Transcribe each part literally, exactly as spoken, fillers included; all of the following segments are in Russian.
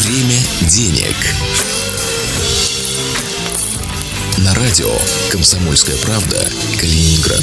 Время денег. На радио «Комсомольская правда», Калининград.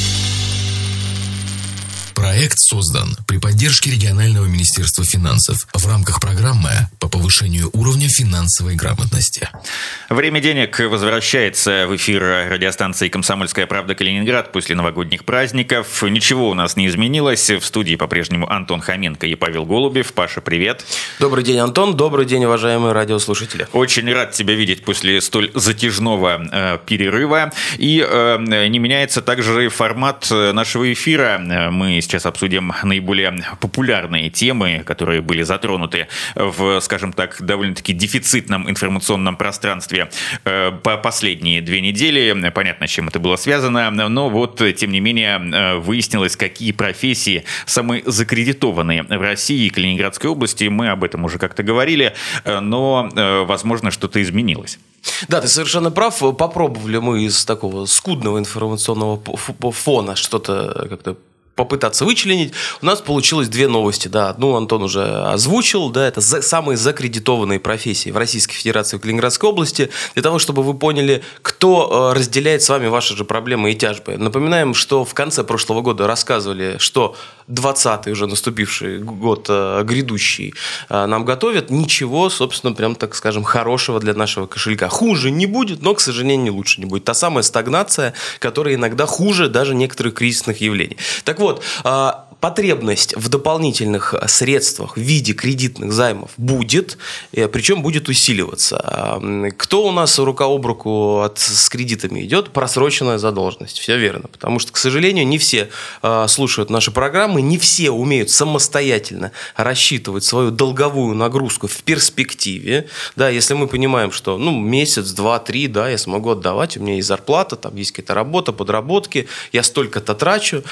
Проект создан при поддержке регионального министерства финансов в рамках программы по повышению уровня финансовой грамотности. Время денег возвращается в эфир радиостанции «Комсомольская правда» Калининград после новогодних праздников. Ничего у нас не изменилось. В студии по-прежнему Антон Хоменко и Павел Голубев. Паша, привет. Добрый день, Антон. Добрый день, уважаемые радиослушатели. Очень рад тебя видеть после столь затяжного э, перерыва. И э, не меняется также формат нашего эфира. Мы сейчас обсудим наиболее популярные темы, которые были затронуты в, скажем так, довольно-таки дефицитном информационном пространстве по последние две недели. Понятно, с чем это было связано, но вот, тем не менее, выяснилось, какие профессии самые закредитованные в России и Калининградской области. Мы об этом уже как-то говорили, но, возможно, что-то изменилось. Да, ты совершенно прав. Попробовали мы из такого скудного информационного фона что-то как-то попытаться вычленить. У нас получилось две новости. Да, одну Антон уже озвучил. Да, это за, самые закредитованные профессии в Российской Федерации, в Калининградской области. Для того, чтобы вы поняли, кто разделяет с вами ваши же проблемы и тяжбы. Напоминаем, что в конце прошлого года рассказывали, что двадцатый уже наступивший год, грядущий, нам готовят. Ничего, собственно, прям, так скажем, хорошего для нашего кошелька. Хуже не будет, но, к сожалению, лучше не будет. Та самая стагнация, которая иногда хуже даже некоторых кризисных явлений. Так вот, потребность в дополнительных средствах в виде кредитных займов будет, причем будет усиливаться. Кто у нас рука об руку от, с кредитами идет? Просроченная задолженность. Все верно. Потому что, к сожалению, не все слушают наши программы, не все умеют самостоятельно рассчитывать свою долговую нагрузку в перспективе. Да, если мы понимаем, что ну, месяц, два, три, да, я смогу отдавать, у меня есть зарплата, там есть какая-то работа, подработки, я столько-то трачу.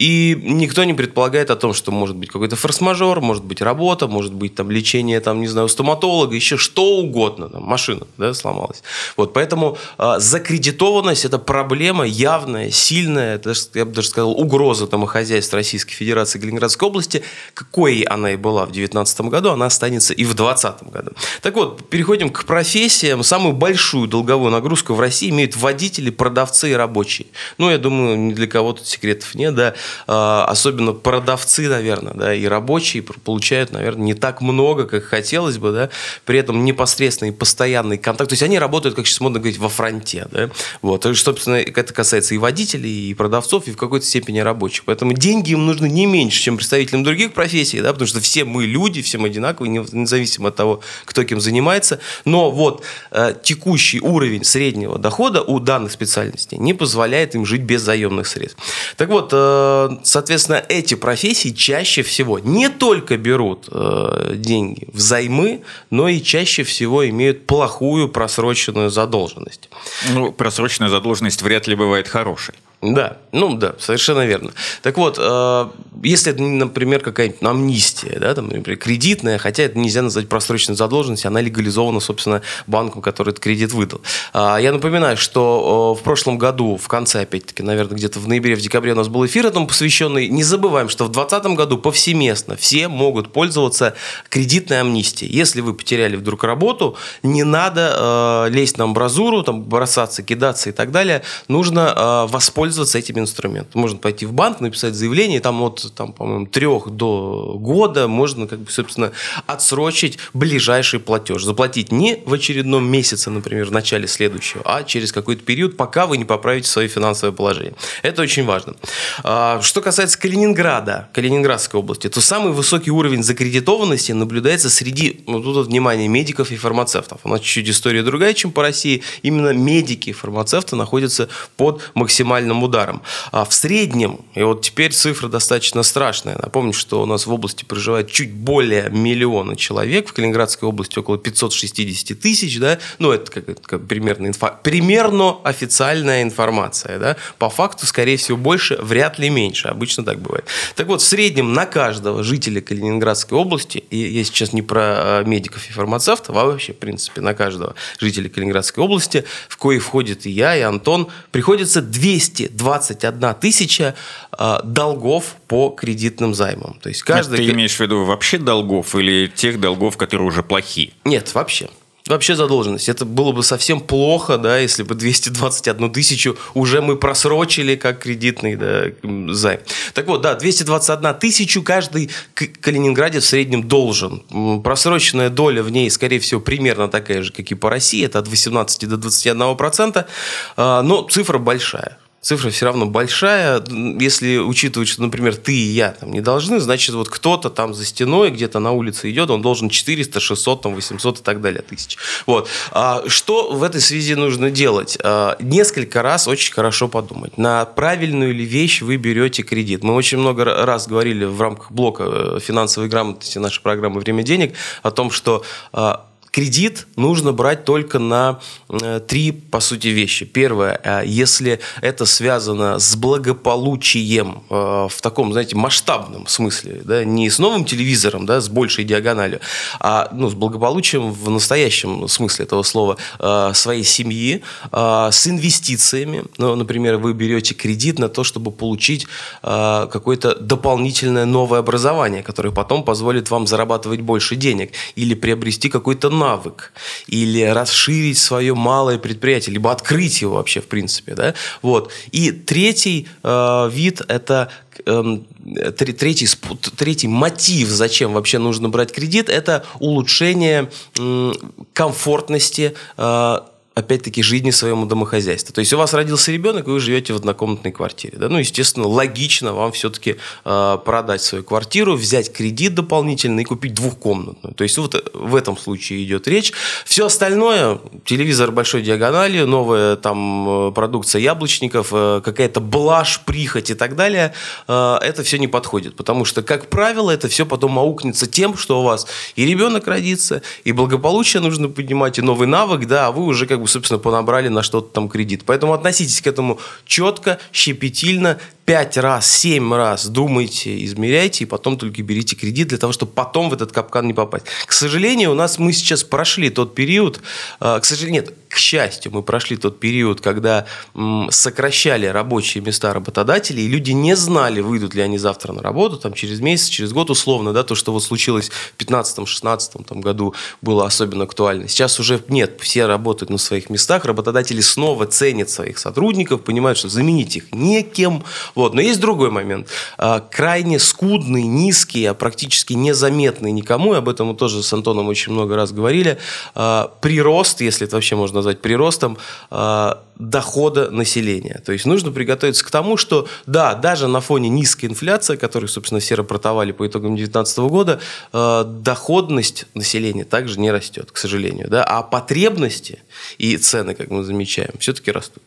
И никто не предполагает о том, что может быть какой-то форс-мажор, может быть работа, может быть там лечение, там, не знаю, стоматолога, еще что угодно, там, машина, да, сломалась. Вот, поэтому э, закредитованность – это проблема явная, сильная, это, я бы даже сказал, угроза домохозяйства Российской Федерации и Калининградской области. Какой она и была в две тысячи девятнадцатом году, она останется и в две тысячи двадцатом году. Так вот, переходим к профессиям. Самую большую долговую нагрузку в России имеют водители, продавцы и рабочие. Ну, я думаю, ни для кого тут секретов нет, да. Особенно продавцы, наверное, да, и рабочие получают, наверное, не так много, как хотелось бы, да, при этом непосредственный постоянный контакт. То есть они работают, как сейчас модно говорить, во фронте. Да? Вот. И, собственно, это касается и водителей, и продавцов, и в какой-то степени рабочих. Поэтому деньги им нужны не меньше, чем представителям других профессий, да, потому что все мы люди, все мы одинаковые, независимо от того, кто кем занимается. Но вот э, текущий уровень среднего дохода у данных специальностей не позволяет им жить без заемных средств. Так вот, э, соответственно, эти профессии чаще всего не только берут э, деньги взаймы, но и чаще всего имеют плохую просроченную задолженность. Ну, просроченная задолженность вряд ли бывает хорошей. Да, ну да, совершенно верно. Так вот, э, если это, например, какая-нибудь амнистия, да, там, например, кредитная, хотя это нельзя назвать просроченной задолженностью, она легализована, собственно, банком, который этот кредит выдал. Э, я напоминаю, что э, в прошлом году, в конце, опять-таки, наверное, где-то в ноябре, в декабре у нас был эфир этому посвященный. Не забываем, что в двадцатом году повсеместно все могут пользоваться кредитной амнистией. Если вы потеряли вдруг работу, не надо э, лезть на амбразуру, там, бросаться, кидаться и так далее. Нужно э, воспользоваться пользоваться этим инструментом. Можно пойти в банк, написать заявление, там от, там, по-моему, трех до года можно, как бы, собственно, отсрочить ближайший платеж. Заплатить не в очередном месяце, например, в начале следующего, а через какой-то период, пока вы не поправите свое финансовое положение. Это очень важно. Что касается Калининграда, Калининградской области, то самый высокий уровень закредитованности наблюдается среди, ну, тут вот, внимание, медиков и фармацевтов. У нас чуть-чуть история другая, чем по России. Именно медики и фармацевты находятся под максимальным ударом. А в среднем, и вот теперь цифра достаточно страшная. Напомню, что у нас в области проживает чуть более миллиона человек, в Калининградской области около пятьсот шестьдесят тысяч, да, ну это как, как примерно, инфа, примерно официальная информация, да, по факту, скорее всего, больше, вряд ли меньше, обычно так бывает. Так вот, в среднем на каждого жителя Калининградской области, и я сейчас не про медиков и фармацевтов, а вообще, в принципе, на каждого жителя Калининградской области, в кои входит и я, и Антон, приходится двести двести двадцать одна тысяча э, долгов по кредитным займам. То есть каждый... Ты имеешь в виду вообще долгов или тех долгов, которые уже плохие? Нет, вообще. Вообще задолженность. Это было бы совсем плохо, да, если бы двести двадцать одну тысячу уже мы просрочили как кредитный, да, займ. Так вот, да, двести двадцать одна тысячу каждый калининградец в среднем должен. Просроченная доля в ней, скорее всего, примерно такая же, как и по России. Это от восемнадцати до двадцати одного процента. Но цифра большая. Цифра все равно большая. Если учитывать, что, например, ты и я там не должны, значит, вот кто-то там за стеной, где-то на улице идет, он должен четыреста, шестьсот, там, восемьсот и так далее тысяч. Вот. А что в этой связи нужно делать? А, несколько раз очень хорошо подумать, на правильную ли вещь вы берете кредит. Мы очень много раз говорили в рамках блока финансовой грамотности нашей программы «Время денег» о том, что а, кредит нужно брать только на э, три, по сути, вещи. Первое, э, если это связано с благополучием э, в таком, знаете, масштабном смысле, да, не с новым телевизором, да, с большей диагональю, а ну, с благополучием в настоящем смысле этого слова э, своей семьи, э, с инвестициями. Ну, например, вы берете кредит на то, чтобы получить э, какое-то дополнительное новое образование, которое потом позволит вам зарабатывать больше денег или приобрести какой-то навык. навык, или расширить свое малое предприятие, либо открыть его вообще, в принципе. Да? Вот. И третий э, вид – это э, третий, третий мотив, зачем вообще нужно брать кредит, это улучшение э, комфортности э, опять-таки, жизни своему домохозяйству. То есть у вас родился ребенок, и вы живете в однокомнатной квартире. Да? Ну, естественно, логично вам все-таки э, продать свою квартиру, взять кредит дополнительный и купить двухкомнатную. То есть вот в этом случае идет речь. Все остальное, телевизор большой диагонали, новая там продукция яблочников, э, какая-то блажь, прихоть и так далее, э, это все не подходит. Потому что, как правило, это все потом аукнется тем, что у вас и ребенок родится, и благополучие нужно поднимать, и новый навык, да, а вы уже как бы собственно, понабрали на что-то там кредит. Поэтому относитесь к этому четко, щепетильно, пять раз, семь раз думайте, измеряйте, и потом только берите кредит для того, чтобы потом в этот капкан не попасть. К сожалению, у нас мы сейчас прошли тот период, к сожалению, нет, к счастью, мы прошли тот период, когда сокращали рабочие места работодателей, и люди не знали, выйдут ли они завтра на работу, там, через месяц, через год, условно, да, то, что вот случилось в две тысячи пятнадцатом-шестнадцатом там, году, было особенно актуально. Сейчас уже нет, все работают на своих местах, работодатели снова ценят своих сотрудников, понимают, что заменить их некем. Вот. Но есть другой момент. Крайне скудный, низкий, а практически незаметный никому, и об этом мы тоже с Антоном очень много раз говорили, прирост, если это вообще можно назвать приростом, дохода населения. То есть нужно приготовиться к тому, что да, даже на фоне низкой инфляции, которую, собственно, все рапортовали по итогам две тысячи девятнадцатого года, доходность населения также не растет, к сожалению. Да? А потребности и цены, как мы замечаем, все-таки растут.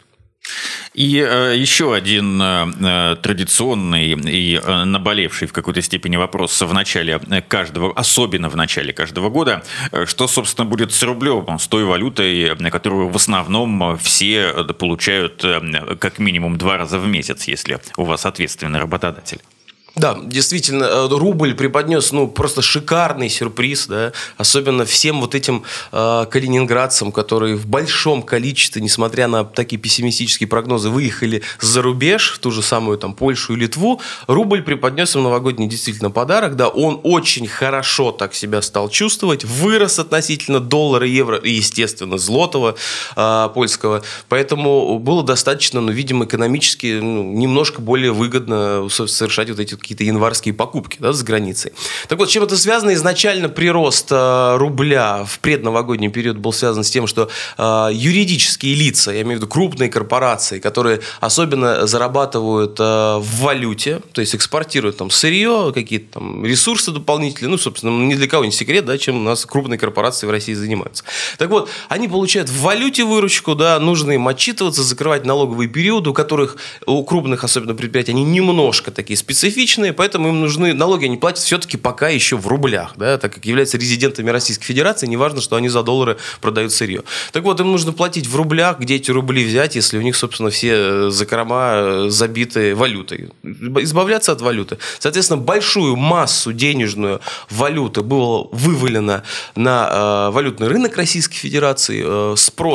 И э, еще один э, традиционный и э, наболевший в какой-то степени вопрос в начале каждого, особенно в начале каждого года, что, собственно, будет с рублем, с той валютой, которую в основном все получают э, как минимум два раза в месяц, если у вас ответственный работодатель. Да, действительно, рубль преподнес, ну, просто шикарный сюрприз, да, особенно всем вот этим э, калининградцам, которые в большом количестве, несмотря на такие пессимистические прогнозы, выехали за рубеж, в ту же самую там Польшу и Литву, рубль преподнес им новогодний действительно подарок, да, он очень хорошо так себя стал чувствовать, вырос относительно доллара, евро и, естественно, злотого э, польского, поэтому было достаточно, ну, видимо, экономически ну, немножко более выгодно совершать вот эти какие-то январские покупки, да, за границей. Так вот, с чем это связано? Изначально прирост э, рубля в предновогодний период был связан с тем, что э, юридические лица, я имею в виду крупные корпорации, которые особенно зарабатывают э, в валюте, то есть экспортируют там сырье, какие-то там ресурсы дополнительные, ну, собственно, ни для кого не секрет, да, чем у нас крупные корпорации в России занимаются. Так вот, они получают в валюте выручку, да, нужно им отчитываться, закрывать налоговые периоды, у которых, у крупных особенно предприятий, они немножко такие специфичные, поэтому им нужны налоги, они платят все-таки пока еще в рублях, да, так как являются резидентами Российской Федерации, неважно, что они за доллары продают сырье. Так вот, им нужно платить в рублях, где эти рубли взять, если у них, собственно, все закрома забиты валютой. Избавляться от валюты. Соответственно, большую массу денежную валюты было вывалено на э, валютный рынок Российской Федерации. Э, спрос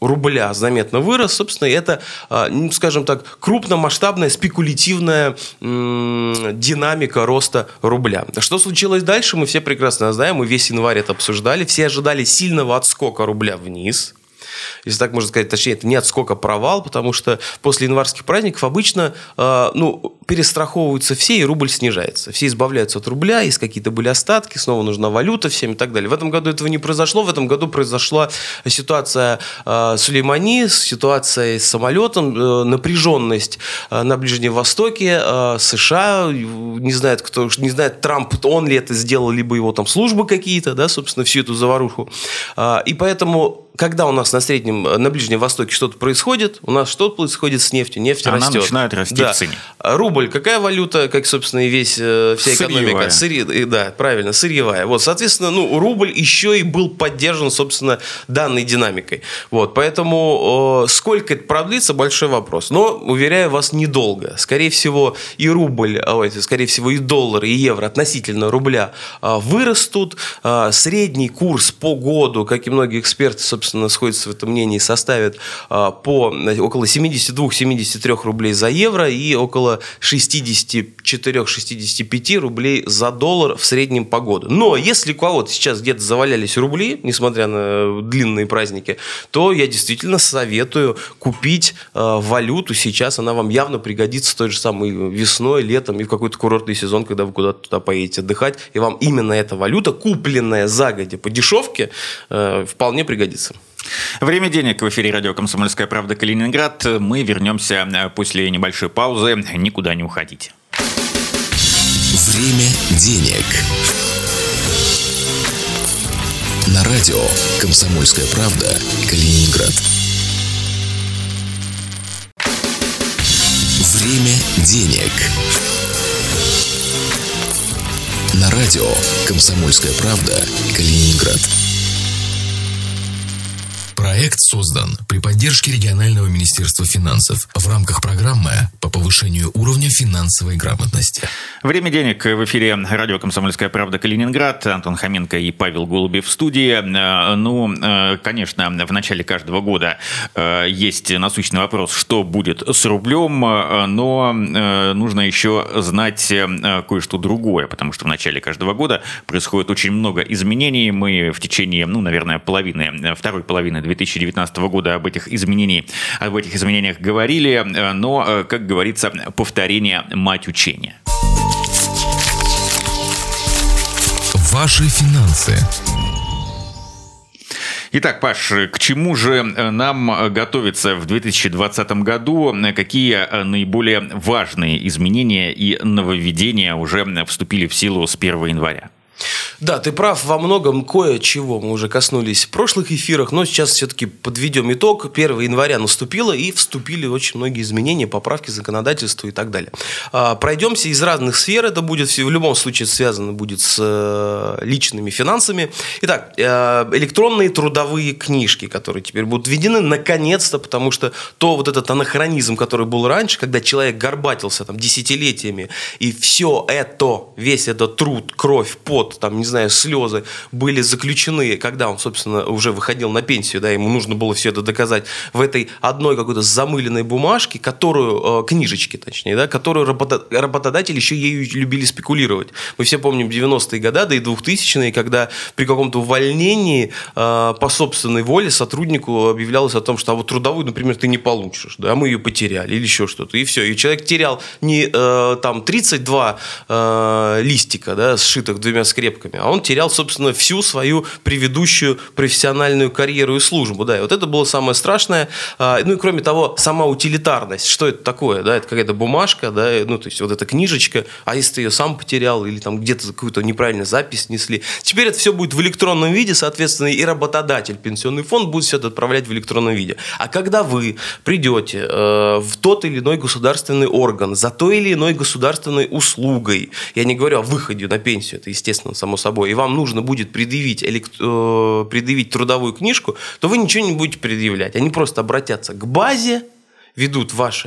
рубля заметно вырос, собственно, это, скажем так, крупномасштабная спекулятивная м- динамика роста рубля. Что случилось дальше, мы все прекрасно знаем, мы весь январь это обсуждали, все ожидали сильного отскока рубля вниз. Если так можно сказать, точнее, это не отскок, а провал, потому что после январских праздников обычно э, ну, перестраховываются все, и рубль снижается. Все избавляются от рубля, есть какие-то были остатки, снова нужна валюта всем и так далее. В этом году этого не произошло. В этом году произошла ситуация э, Сулеймани, ситуация с самолетом, э, напряженность э, на Ближнем Востоке, э, США, не знает, кто, не знает, Трамп, он ли это сделал, либо его там службы какие-то, да, собственно, всю эту заваруху. Э, и поэтому... Когда у нас на среднем, на Ближнем Востоке что-то происходит, у нас что происходит с нефтью? Нефть Она растет. начинает расти да. в цене. Рубль, какая валюта, как, собственно, и весь, вся экономика? Сырьевая. Сырь... Да, правильно, сырьевая. Вот, соответственно, ну, рубль еще и был поддержан, собственно, данной динамикой. Вот, поэтому э, сколько это продлится, большой вопрос. Но, уверяю вас, недолго. Скорее всего, и рубль, ой, скорее всего, и доллар, и евро относительно рубля э, вырастут. Э, средний курс по году, как и многие эксперты, собственно, сходятся в этом мнении, составит а, по около семьдесят два - семьдесят три рублей за евро и около шестьдесят четыре - шестьдесят пять рублей за доллар в среднем по году. Но если у кого-то сейчас где-то завалялись рубли, несмотря на длинные праздники, то я действительно советую купить а, валюту сейчас. Она вам явно пригодится той же самой весной, летом и в какой-то курортный сезон, когда вы куда-то туда поедете отдыхать. И вам именно эта валюта, купленная загодя по дешевке, а, вполне пригодится. Время денег. В эфире радио «Комсомольская правда» Калининград. Мы вернемся после небольшой паузы. Никуда не уходите. Время денег. На радио «Комсомольская правда» Калининград. Время денег. На радио «Комсомольская правда» Калининград. Проект создан при поддержке регионального министерства финансов в рамках программы по повышению уровня финансовой грамотности. Время денег. В эфире радио «Комсомольская правда» Калининград. Антон Хоменко и Павел Голубев в студии. Ну, конечно, в начале каждого года есть насущный вопрос, что будет с рублем, но нужно еще знать кое-что другое, потому что в начале каждого года происходит очень много изменений. Мы в течение, ну, наверное, половины, второй половины две тысячи девятнадцатого года об этих изменениях, об этих изменениях говорили, но, как говорится, повторение – мать учения. Ваши финансы. Итак, Паш, к чему же нам готовиться в две тысячи двадцатом году? Какие наиболее важные изменения и нововведения уже вступили в силу с первого января? Да, ты прав, во многом кое-чего мы уже коснулись в прошлых эфирах, но сейчас все-таки подведем итог. первого января наступило, и вступили очень многие изменения, поправки законодательства и так далее. Пройдемся из разных сфер, это будет в любом случае связано будет с личными финансами. Итак, электронные трудовые книжки, которые теперь будут введены, наконец-то, потому что то вот этот анахронизм, который был раньше, когда человек горбатился там десятилетиями, и все это, весь этот труд, кровь, пот, там, не знаю, слезы были заключены, когда он, собственно, уже выходил на пенсию, да, ему нужно было все это доказать в этой одной какой-то замыленной бумажке, которую, э, книжечке, точнее, да, которую работа- работодатели еще ею любили спекулировать. Мы все помним девяностые годы, да и двухтысячные, когда при каком-то увольнении э, по собственной воле сотруднику объявлялось о том, что а вот трудовую, например, ты не получишь, да, мы ее потеряли или еще что-то, и все. И человек терял не э, там тридцать два э, листика, да, сшитых двумя скрепками, а он терял, собственно, всю свою предыдущую профессиональную карьеру и службу. Да, и вот это было самое страшное. Ну и кроме того, сама утилитарность. Что это такое? Да, это какая-то бумажка, да, ну то есть вот эта книжечка, а если ты ее сам потерял или там где-то какую-то неправильную запись несли. Теперь это все будет в электронном виде, соответственно, и работодатель, пенсионный фонд будет все это отправлять в электронном виде. А когда вы придете э, в тот или иной государственный орган за той или иной государственной услугой, я не говорю о выходе на пенсию, это естественно, само собой, и вам нужно будет предъявить, элект... э, предъявить трудовую книжку, то вы ничего не будете предъявлять. Они просто обратятся к базе, ведут ваши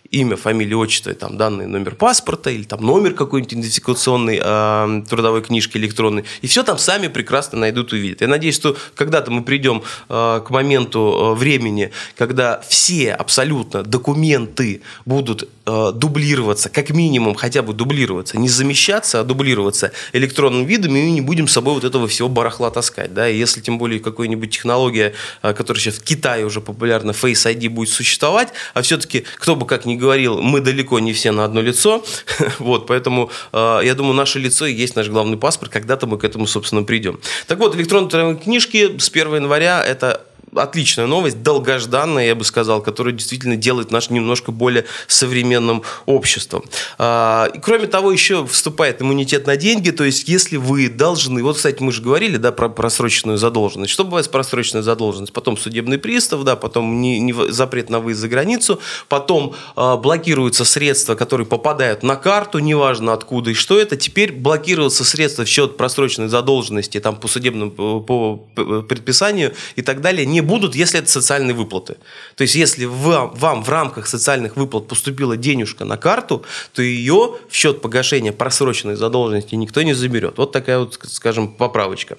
имя, фамилия, отчество, там, данные, номер паспорта или там номер какой-нибудь идентификационной э, трудовой книжки электронной. И все там сами прекрасно найдут и увидят. Я надеюсь, что когда-то мы придем э, к моменту э, времени, когда все абсолютно документы будут э, дублироваться, как минимум хотя бы дублироваться, не замещаться, а дублироваться электронным видом, и мы не будем с собой вот этого всего барахла таскать. Да? И если тем более какая-нибудь технология, э, которая сейчас в Китае уже популярна, Face ай ди будет существовать, а все-таки, кто бы как ни говорил, мы далеко не все на одно лицо, вот, поэтому э, я думаю, наше лицо и есть наш главный паспорт, когда-то мы к этому, собственно, придем. Так вот, электронные книжки с первого января – это отличная новость, долгожданная, я бы сказал, которая действительно делает наш немножко более современным обществом. И, кроме того, еще вступает иммунитет на деньги, то есть если вы должны, вот, кстати, мы же говорили, да, про просроченную задолженность. Что бывает с просроченной задолженностью? Потом судебный пристав, да, потом не, не, запрет на выезд за границу, потом э, блокируются средства, которые попадают на карту, неважно откуда и что это. Теперь блокируются средства в счет просроченной задолженности там, по судебному по предписанию и так далее, не будут, если это социальные выплаты. То есть, если вам, вам в рамках социальных выплат поступила денежка на карту, то ее в счет погашения просроченной задолженности никто не заберет. Вот такая вот, скажем, поправочка.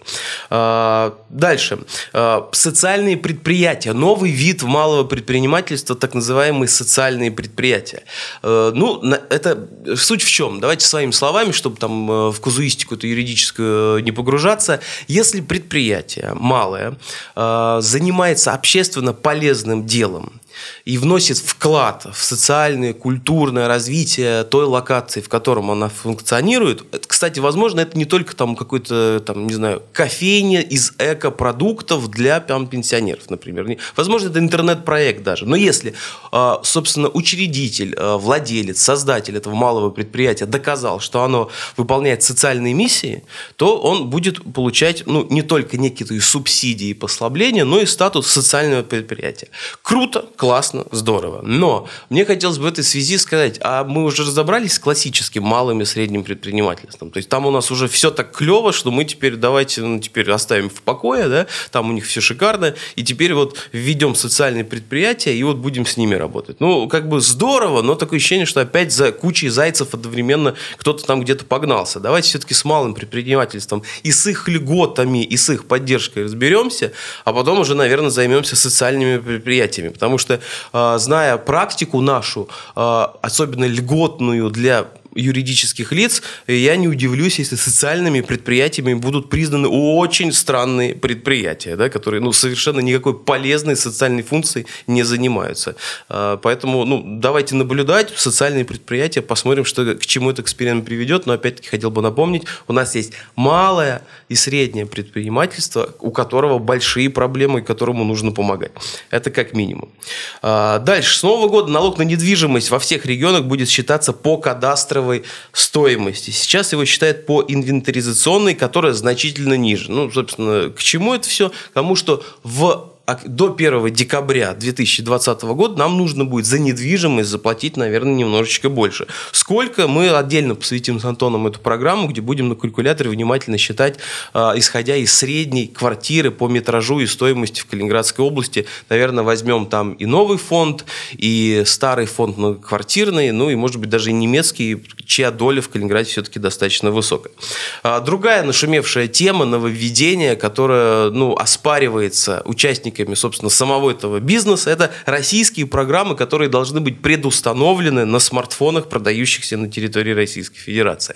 Дальше. Социальные предприятия. Новый вид малого предпринимательства, так называемые социальные предприятия. Ну, это суть в чем? Давайте своими словами, чтобы там в казуистику эту юридическую не погружаться. Если предприятие малое занимается занимается общественно полезным делом и вносит вклад в социальное, культурное развитие той локации, в котором она функционирует. Кстати, возможно, это не только там какой-то, там, не знаю, кофейня из экопродуктов для там, пенсионеров, например. Возможно, это интернет-проект даже. Но если, собственно, учредитель, владелец, создатель этого малого предприятия доказал, что оно выполняет социальные миссии, то он будет получать, ну, не только некие субсидии и послабления, но и статус социального предприятия. Круто, классно, здорово. Но мне хотелось бы в этой связи сказать, а мы уже разобрались с классическим малым и средним предпринимательством. То есть там у нас уже все так клево, что мы теперь давайте ну, теперь оставим в покое, да? Там у них все шикарно, и теперь вот введем социальные предприятия и вот будем с ними работать. Ну, как бы здорово, но такое ощущение, что опять за кучей зайцев одновременно кто-то там где-то погнался. Давайте все-таки с малым предпринимательством и с их льготами, и с их поддержкой разберемся, а потом уже, наверное, займемся социальными предприятиями. Потому что, зная практику нашу, особенно льготную для юридических лиц, я не удивлюсь, если социальными предприятиями будут признаны очень странные предприятия, да, которые ну, совершенно никакой полезной социальной функцией не занимаются. Поэтому ну, давайте наблюдать социальные предприятия, посмотрим, что, к чему этот эксперимент приведет. Но опять-таки хотел бы напомнить, у нас есть малое и среднее предпринимательство, у которого большие проблемы и которому нужно помогать. Это как минимум. Дальше. С Нового года налог на недвижимость во всех регионах будет считаться по кадастровой стоимости. Сейчас его считают по инвентаризационной, которая значительно ниже. Ну, собственно, к чему это все? К тому, что в до первого декабря две тысячи двадцатого года нам нужно будет за недвижимость заплатить, наверное, немножечко больше. Сколько? Мы отдельно посвятим с Антоном эту программу, где будем на калькуляторе внимательно считать, исходя из средней квартиры по метражу и стоимости в Калининградской области. Наверное, возьмем там и новый фонд, и старый фонд многоквартирный, ну и, может быть, даже и немецкий, чья доля в Калининграде все-таки достаточно высокая. Другая нашумевшая тема нововведения, которая ну, оспаривается участниками собственно, самого этого бизнеса, это российские программы, которые должны быть предустановлены на смартфонах, продающихся на территории Российской Федерации.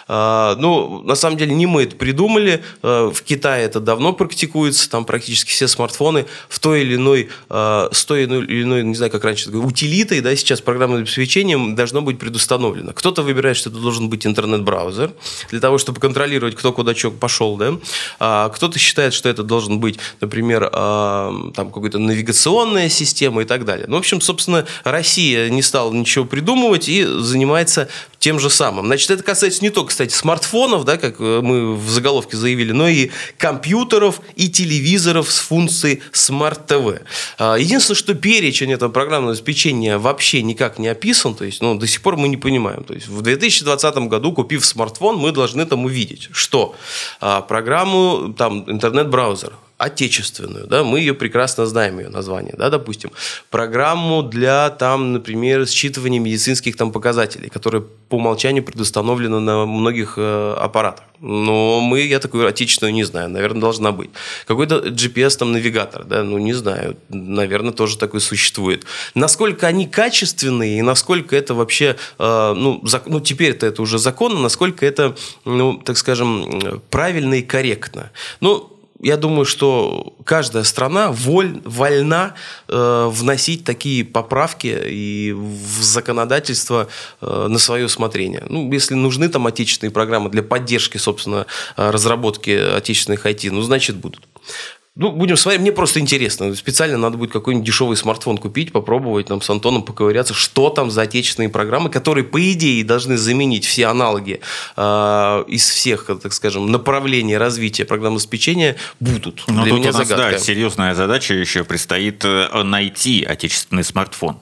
Ну, на самом деле, не мы это придумали. В Китае это давно практикуется. Там практически все смартфоны в той или иной, с той или иной, не знаю, как раньше, утилитой, да, сейчас программным обеспечением должно быть предустановлено. Кто-то выбирает, что это должен быть интернет-браузер, для того, чтобы контролировать, кто куда что пошел, да. Кто-то считает, что это должен быть, например, там какая-то навигационная система и так далее. Ну, в общем, собственно, Россия не стала ничего придумывать и занимается тем же самым. Значит, это касается не только, кстати, смартфонов, да, как мы в заголовке заявили, но и компьютеров и телевизоров с функцией Smart ти ви. Единственное, что перечень этого программного обеспечения вообще никак не описан, то есть, ну, до сих пор мы не понимаем. То есть, в две тысячи двадцатом году, купив смартфон, мы должны там увидеть, что программу, там, интернет-браузер, отечественную, да, мы ее прекрасно знаем, ее название, да, допустим, программу для, там, например, считывания медицинских там показателей, которая по умолчанию предустановлена на многих э, аппаратах. Но мы, я такую отечественную не знаю, наверное, должна быть. Какой-то джи пи эс там навигатор, да, ну не знаю, наверное, тоже такой существует. Насколько они качественные и насколько это вообще, э, ну, зак- ну теперь-то это уже законно, насколько это, ну, так скажем, правильно и корректно. Ну, я думаю, что каждая страна воль, вольна э, вносить такие поправки и в законодательство э, на свое усмотрение. Ну, если нужны там отечественные программы для поддержки, собственно, разработки отечественных ай ти, ну, значит, будут. Ну, будем смотреть, мне просто интересно. Специально надо будет какой-нибудь дешевый смартфон купить, попробовать нам с Антоном поковыряться, что там за отечественные программы, которые, по идее, должны заменить все аналоги э, из всех, так скажем, направлений развития программного обеспечения будут. Но Для тут меня у нас, загадка. да, серьезная задача еще предстоит найти отечественный смартфон.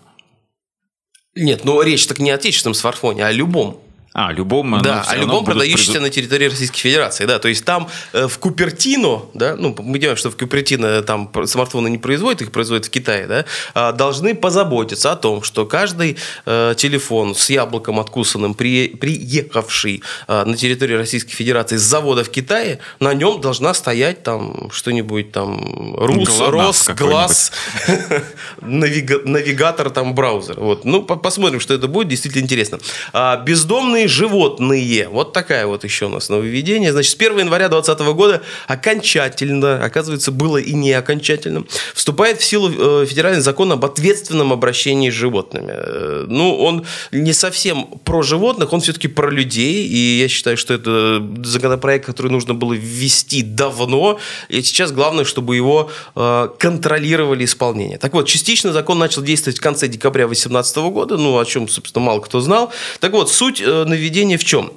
Нет, ну речь так не о отечественном смартфоне, а о любом. А, любом, да, о любом продающемся на территории Российской Федерации, да, то есть там э, в Купертино, да, ну мы понимаем, что в Купертино там смартфоны не производят, их производят в Китае, да, э, должны позаботиться о том, что каждый э, телефон с яблоком откусанным, при, приехавший э, на территорию Российской Федерации с завода в Китае, на нем должна стоять там что-нибудь там Рус, Рос, Глаз, навигатор, там браузер, вот, ну посмотрим, что это будет, действительно интересно. Бездомные животные. Вот такая вот еще у нас нововведение. Значит, с первого января две тысячи двадцатого года окончательно, оказывается, было и не окончательно, вступает в силу федеральный закон об ответственном обращении с животными. Ну, он не совсем про животных, он все-таки про людей. И я считаю, что это законопроект, который нужно было ввести давно. И сейчас главное, чтобы его контролировали исполнение. Так вот, частично закон начал действовать в конце декабря две тысячи восемнадцатого года, ну, о чем, собственно, мало кто знал. Так вот, суть нововведение в чем?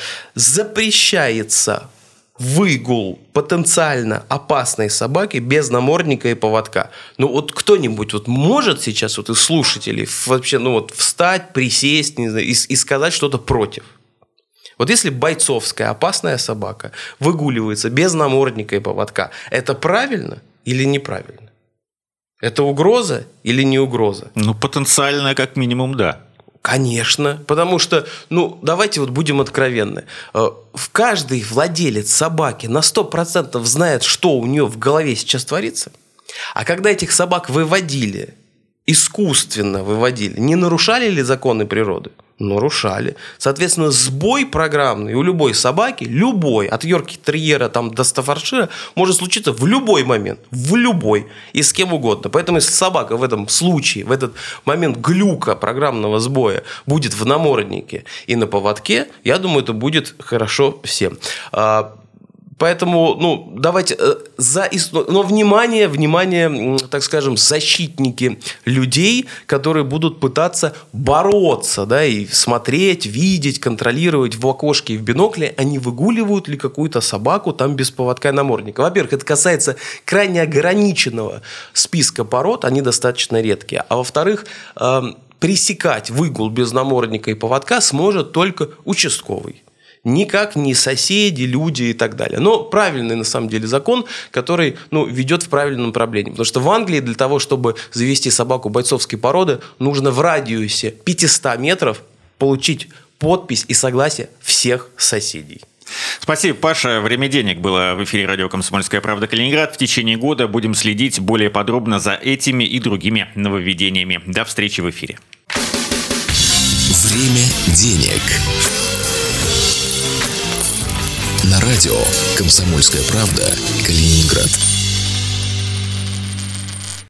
Запрещается выгул потенциально опасной собаки без намордника и поводка. Ну вот кто-нибудь вот может сейчас вот из слушателей вообще ну вот встать, присесть, не знаю, и, и сказать что-то против? Вот если бойцовская опасная собака выгуливается без намордника и поводка, это правильно или неправильно? Это угроза или не угроза? Ну, потенциально, как минимум, да. Конечно, потому что, ну, давайте вот будем откровенны. В каждый владелец собаки на сто процентов знает, что у нее в голове сейчас творится. А когда этих собак выводили, искусственно выводили, не нарушали ли законы природы? Нарушали. Соответственно, сбой программный у любой собаки, любой, от йоркшира там, до стаффордшира, может случиться в любой момент. В любой. И с кем угодно. Поэтому, если собака в этом случае, в этот момент глюка программного сбоя будет в наморднике и на поводке, я думаю, это будет хорошо всем. Поэтому, ну, давайте за... Но внимание, внимание, так скажем, защитники людей, которые будут пытаться бороться, да, и смотреть, видеть, контролировать в окошке и в бинокле, они выгуливают ли какую-то собаку там без поводка и намордника. Во-первых, это касается крайне ограниченного списка пород, они достаточно редкие. А во-вторых, пресекать выгул без намордника и поводка сможет только участковый. Никак не соседи, люди и так далее. Но правильный, на самом деле, закон, который ну, ведет в правильном направлении. Потому что в Англии для того, чтобы завести собаку бойцовской породы, нужно в радиусе пятьсот метров получить подпись и согласие всех соседей. Спасибо, Паша. «Время денег» было в эфире радио «Комсомольская правда» Калининград. В течение года будем следить более подробно за этими и другими нововведениями. До встречи в эфире. «Время денег». На радио «Комсомольская правда» Калининград.